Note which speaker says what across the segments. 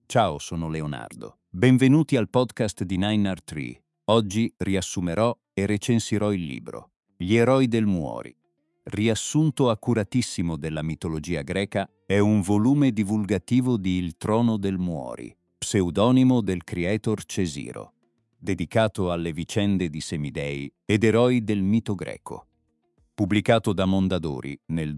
Speaker 1: Ciao, sono Leonardo. Benvenuti al podcast di Nine Art Tree. Oggi riassumerò e recensirò il libro Gli eroi del Muori. Riassunto accuratissimo della mitologia greca, è un volume divulgativo di Il Trono del Muori, pseudonimo del creator Cesiro, dedicato alle vicende di semidei ed eroi del mito greco. Pubblicato da Mondadori nel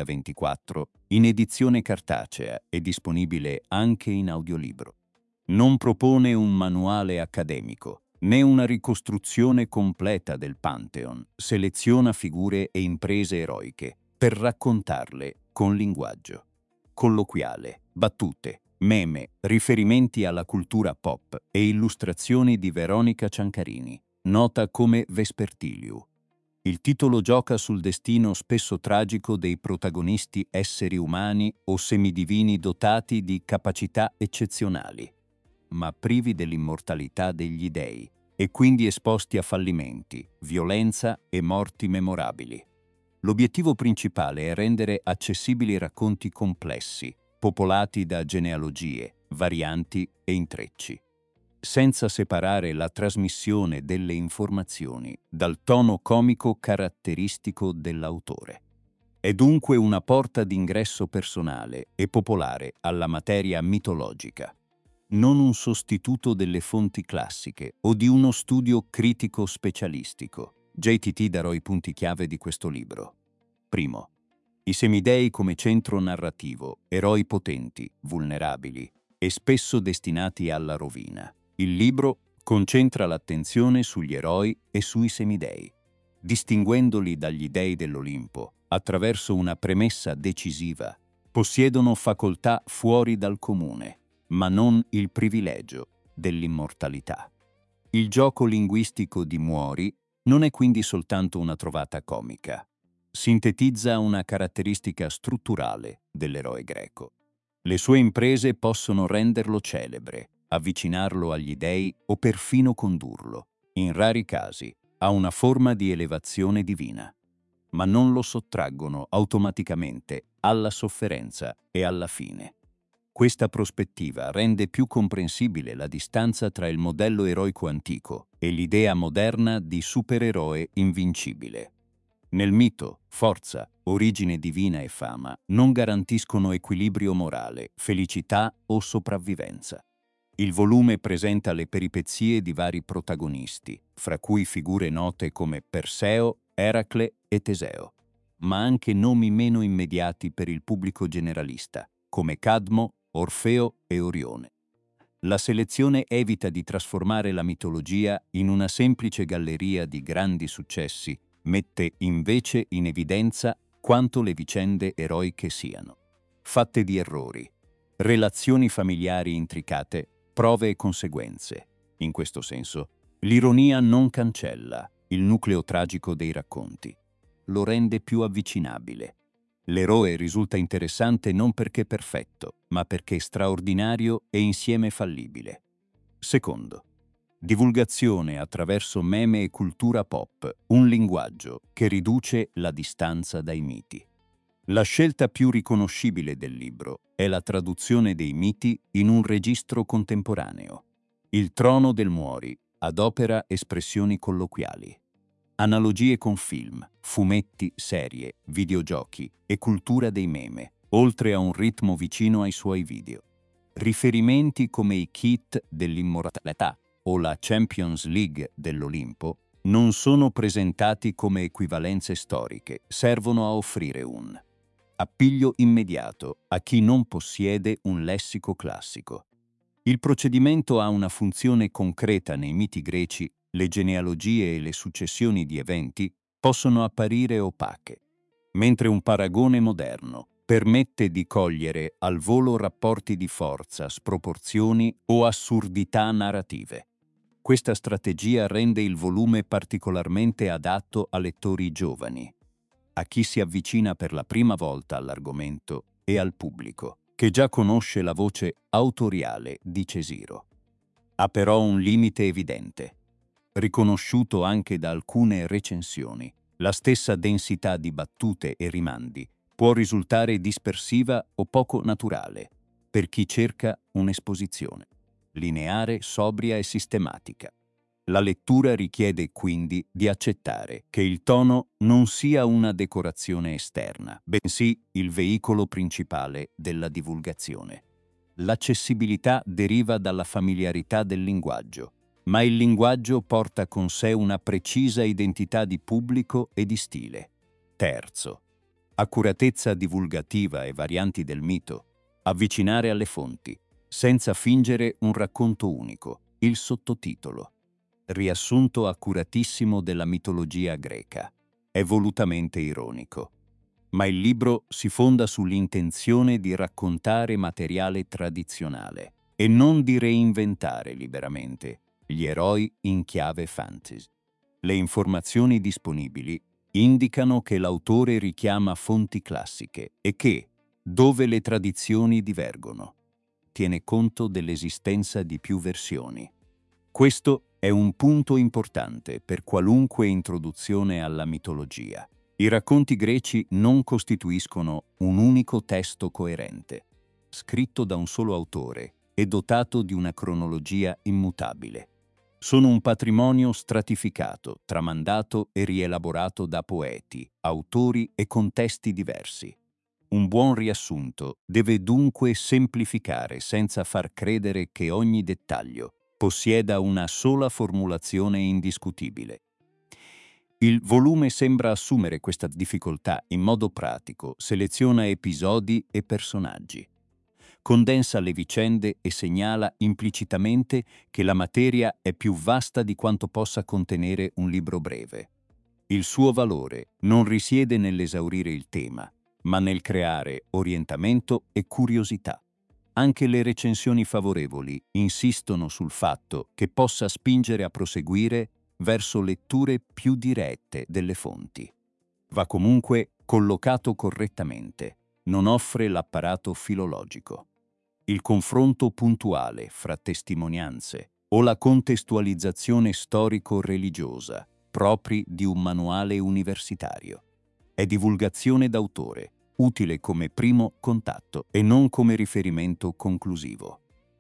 Speaker 1: 2024, in edizione cartacea e disponibile anche in audiolibro. Non propone un manuale accademico, né una ricostruzione completa del Pantheon, seleziona figure e imprese eroiche per raccontarle con linguaggio colloquiale, battute, meme, riferimenti alla cultura pop e illustrazioni di Veronica Ciancarini, nota come Vespertiliu. Il titolo gioca sul destino spesso tragico dei protagonisti esseri umani o semidivini dotati di capacità eccezionali, ma privi dell'immortalità degli dei e quindi esposti a fallimenti, violenza e morti memorabili. L'obiettivo principale è rendere accessibili racconti complessi, popolati da genealogie, varianti e intrecci, senza separare la trasmissione delle informazioni dal tono comico caratteristico dell'autore. È dunque una porta d'ingresso personale e popolare alla materia mitologica, non un sostituto delle fonti classiche o di uno studio critico specialistico. JTT darò i punti chiave di questo libro. Primo, i semidei come centro narrativo, eroi potenti, vulnerabili e spesso destinati alla rovina. Il libro concentra l'attenzione sugli eroi e sui semidei, distinguendoli dagli dei dell'Olimpo attraverso una premessa decisiva. Possiedono facoltà fuori dal comune, ma non il privilegio dell'immortalità. Il gioco linguistico di Muori non è quindi soltanto una trovata comica. Sintetizza una caratteristica strutturale dell'eroe greco. Le sue imprese possono renderlo celebre, avvicinarlo agli dei o perfino condurlo, in rari casi, a una forma di elevazione divina, ma non lo sottraggono automaticamente alla sofferenza e alla fine. Questa prospettiva rende più comprensibile la distanza tra il modello eroico antico e l'idea moderna di supereroe invincibile. Nel mito, forza, origine divina e fama non garantiscono equilibrio morale, felicità o sopravvivenza. Il volume presenta le peripezie di vari protagonisti, fra cui figure note come Perseo, Eracle e Teseo, ma anche nomi meno immediati per il pubblico generalista, come Cadmo, Orfeo e Orione. La selezione evita di trasformare la mitologia in una semplice galleria di grandi successi, mette invece in evidenza quanto le vicende eroiche siano fatte di errori, relazioni familiari intricate, prove e conseguenze. In questo senso, l'ironia non cancella il nucleo tragico dei racconti, lo rende più avvicinabile. L'eroe risulta interessante non perché perfetto, ma perché straordinario e insieme fallibile. Secondo, divulgazione attraverso meme e cultura pop, un linguaggio che riduce la distanza dai miti. La scelta più riconoscibile del libro è la traduzione dei miti in un registro contemporaneo. Il Trono del Muori adopera espressioni colloquiali, analogie con film, fumetti, serie, videogiochi e cultura dei meme, oltre a un ritmo vicino ai suoi video. Riferimenti come i kit dell'immortalità o la Champions League dell'Olimpo non sono presentati come equivalenze storiche, servono a offrire un appiglio immediato a chi non possiede un lessico classico. Il procedimento ha una funzione concreta nei miti greci, le genealogie e le successioni di eventi possono apparire opache, mentre un paragone moderno permette di cogliere al volo rapporti di forza, sproporzioni o assurdità narrative. Questa strategia rende il volume particolarmente adatto a lettori giovani, a chi si avvicina per la prima volta all'argomento e al pubblico, che già conosce la voce autoriale di Cesiro. Ha però un limite evidente, riconosciuto anche da alcune recensioni. La stessa densità di battute e rimandi può risultare dispersiva o poco naturale, per chi cerca un'esposizione lineare, sobria e sistematica. La lettura richiede quindi di accettare che il tono non sia una decorazione esterna, bensì il veicolo principale della divulgazione. L'accessibilità deriva dalla familiarità del linguaggio, ma il linguaggio porta con sé una precisa identità di pubblico e di stile. Terzo, accuratezza divulgativa e varianti del mito. Avvicinare alle fonti, senza fingere un racconto unico. Il sottotitolo. Riassunto accuratissimo della mitologia greca. È volutamente ironico. Ma il libro si fonda sull'intenzione di raccontare materiale tradizionale e non di reinventare liberamente gli eroi in chiave fantasy. Le informazioni disponibili indicano che l'autore richiama fonti classiche e che, dove le tradizioni divergono, tiene conto dell'esistenza di più versioni. Questo è un punto importante per qualunque introduzione alla mitologia. I racconti greci non costituiscono un unico testo coerente, scritto da un solo autore e dotato di una cronologia immutabile. Sono un patrimonio stratificato, tramandato e rielaborato da poeti, autori e contesti diversi. Un buon riassunto deve dunque semplificare senza far credere che ogni dettaglio possieda una sola formulazione indiscutibile. Il volume sembra assumere questa difficoltà in modo pratico, seleziona episodi e personaggi, condensa le vicende e segnala implicitamente che la materia è più vasta di quanto possa contenere un libro breve. Il suo valore non risiede nell'esaurire il tema, ma nel creare orientamento e curiosità. Anche le recensioni favorevoli insistono sul fatto che possa spingere a proseguire verso letture più dirette delle fonti. Va comunque collocato correttamente, non offre l'apparato filologico. Il confronto puntuale fra testimonianze o la contestualizzazione storico-religiosa propri di un manuale universitario. È divulgazione d'autore, utile come primo contatto e non come riferimento conclusivo.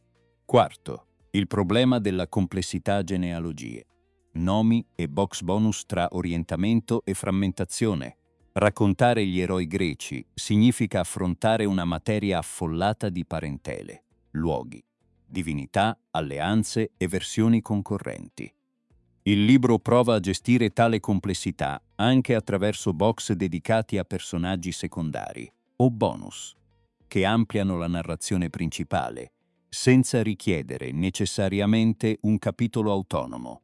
Speaker 1: Quarto, il problema della complessità genealogie. Nomi e box bonus tra orientamento e frammentazione. Raccontare gli eroi greci significa affrontare una materia affollata di parentele, luoghi, divinità, alleanze e versioni concorrenti. Il libro prova a gestire tale complessità anche attraverso box dedicati a personaggi secondari o bonus, che ampliano la narrazione principale, senza richiedere necessariamente un capitolo autonomo.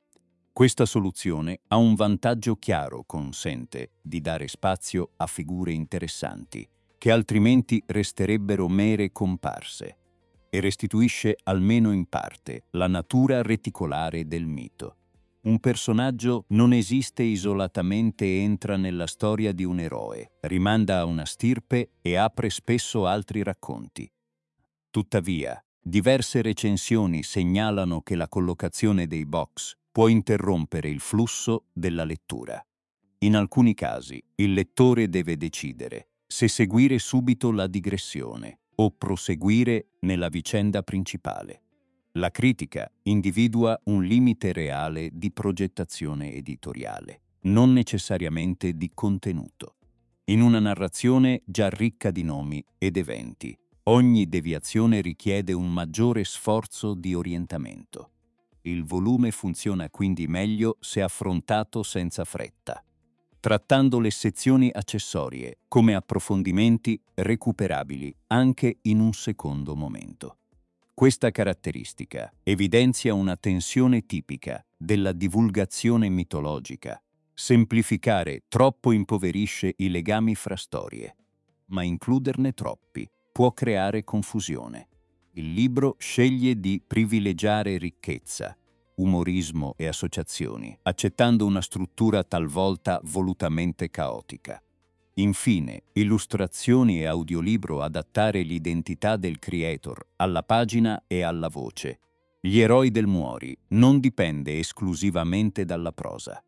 Speaker 1: Questa soluzione ha un vantaggio chiaro: consente di dare spazio a figure interessanti, che altrimenti resterebbero mere comparse, e restituisce almeno in parte la natura reticolare del mito. Un personaggio non esiste isolatamente e entra nella storia di un eroe, rimanda a una stirpe e apre spesso altri racconti. Tuttavia, diverse recensioni segnalano che la collocazione dei box può interrompere il flusso della lettura. In alcuni casi, il lettore deve decidere se seguire subito la digressione o proseguire nella vicenda principale. La critica individua un limite reale di progettazione editoriale, non necessariamente di contenuto. In una narrazione già ricca di nomi ed eventi, ogni deviazione richiede un maggiore sforzo di orientamento. Il volume funziona quindi meglio se affrontato senza fretta, trattando le sezioni accessorie come approfondimenti recuperabili anche in un secondo momento. Questa caratteristica evidenzia una tensione tipica della divulgazione mitologica. Semplificare troppo impoverisce i legami fra storie, ma includerne troppi può creare confusione. Il libro sceglie di privilegiare ricchezza, umorismo e associazioni, accettando una struttura talvolta volutamente caotica. Infine, illustrazioni e audiolibro adattare l'identità del creator alla pagina e alla voce. Gli eroi del Muori non dipende esclusivamente dalla prosa.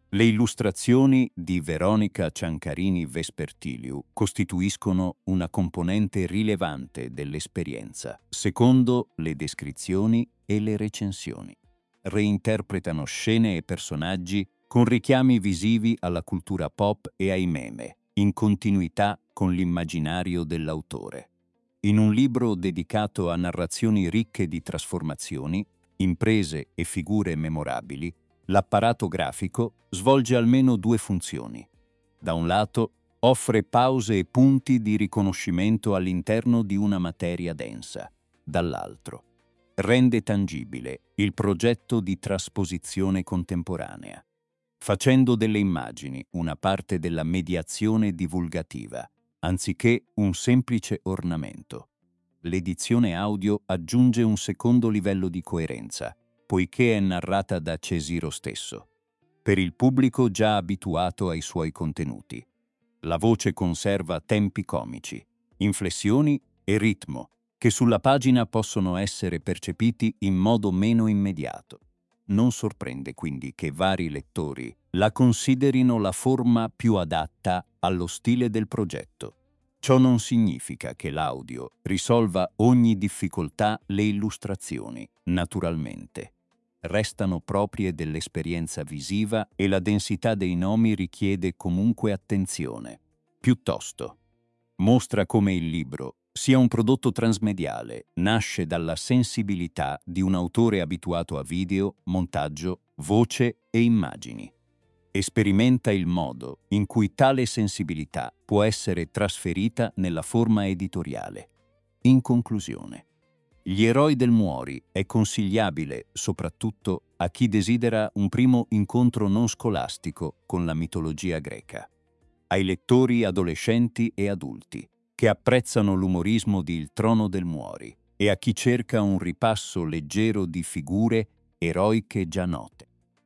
Speaker 1: Le illustrazioni di Veronica Ciancarini Vespertiliu costituiscono una componente rilevante dell'esperienza, secondo le descrizioni e le recensioni. Reinterpretano scene e personaggi con richiami visivi alla cultura pop e ai meme, in continuità con l'immaginario dell'autore. In un libro dedicato a narrazioni ricche di trasformazioni, imprese e figure memorabili, l'apparato grafico svolge almeno due funzioni. Da un lato, offre pause e punti di riconoscimento all'interno di una materia densa. Dall'altro, rende tangibile il progetto di trasposizione contemporanea, facendo delle immagini una parte della mediazione divulgativa, anziché un semplice ornamento. L'edizione audio aggiunge un secondo livello di coerenza, poiché è narrata da Cesiro stesso, per il pubblico già abituato ai suoi contenuti. La voce conserva tempi comici, inflessioni e ritmo, che sulla pagina possono essere percepiti in modo meno immediato. Non sorprende quindi che vari lettori la considerino la forma più adatta allo stile del progetto. Ciò non significa che l'audio risolva ogni difficoltà. Le illustrazioni, naturalmente, restano proprie dell'esperienza visiva e la densità dei nomi richiede comunque attenzione. Piuttosto, mostra come il libro sia un prodotto transmediale, nasce dalla sensibilità di un autore abituato a video, montaggio, voce e immagini. Sperimenta il modo in cui tale sensibilità può essere trasferita nella forma editoriale. In conclusione, Gli eroi del Muori è consigliabile soprattutto a chi desidera un primo incontro non scolastico con la mitologia greca, ai lettori adolescenti e adulti che apprezzano l'umorismo di Il Trono del Muori e a chi cerca un ripasso leggero di figure eroiche già note.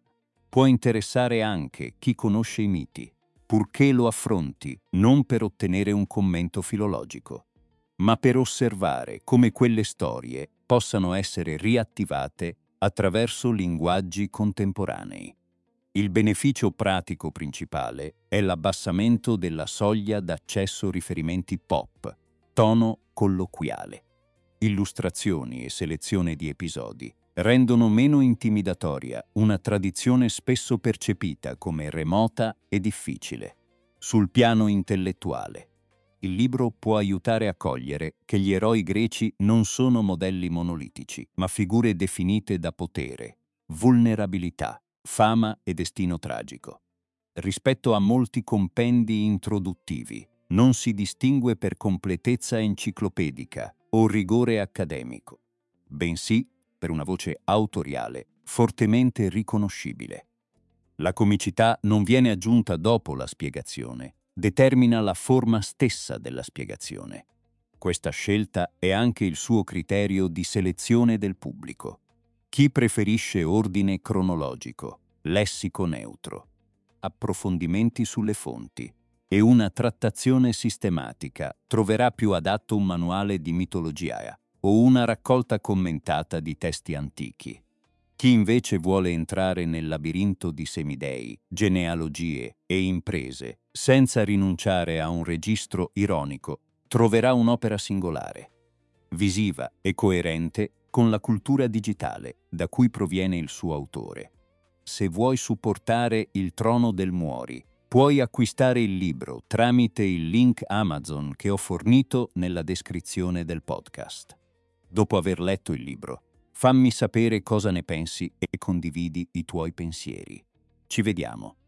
Speaker 1: Può interessare anche chi conosce i miti, purché lo affronti non per ottenere un commento filologico, ma per osservare come quelle storie possano essere riattivate attraverso linguaggi contemporanei. Il beneficio pratico principale è l'abbassamento della soglia d'accesso riferimenti pop, tono colloquiale. Illustrazioni e selezione di episodi rendono meno intimidatoria una tradizione spesso percepita come remota e difficile. Sul piano intellettuale, il libro può aiutare a cogliere che gli eroi greci non sono modelli monolitici, ma figure definite da potere, vulnerabilità, fama e destino tragico. Rispetto a molti compendi introduttivi, non si distingue per completezza enciclopedica o rigore accademico, bensì per una voce autoriale fortemente riconoscibile. La comicità non viene aggiunta dopo la spiegazione, determina la forma stessa della spiegazione. Questa scelta è anche il suo criterio di selezione del pubblico. Chi preferisce ordine cronologico, lessico neutro, approfondimenti sulle fonti e una trattazione sistematica troverà più adatto un manuale di mitologia o una raccolta commentata di testi antichi. Chi invece vuole entrare nel labirinto di semidei, genealogie e imprese, senza rinunciare a un registro ironico, troverà un'opera singolare, visiva e coerente con la cultura digitale da cui proviene il suo autore. Se vuoi supportare Il Trono del Muori, puoi acquistare il libro tramite il link Amazon che ho fornito nella descrizione del podcast. Dopo aver letto il libro, fammi sapere cosa ne pensi e condividi i tuoi pensieri. Ci vediamo.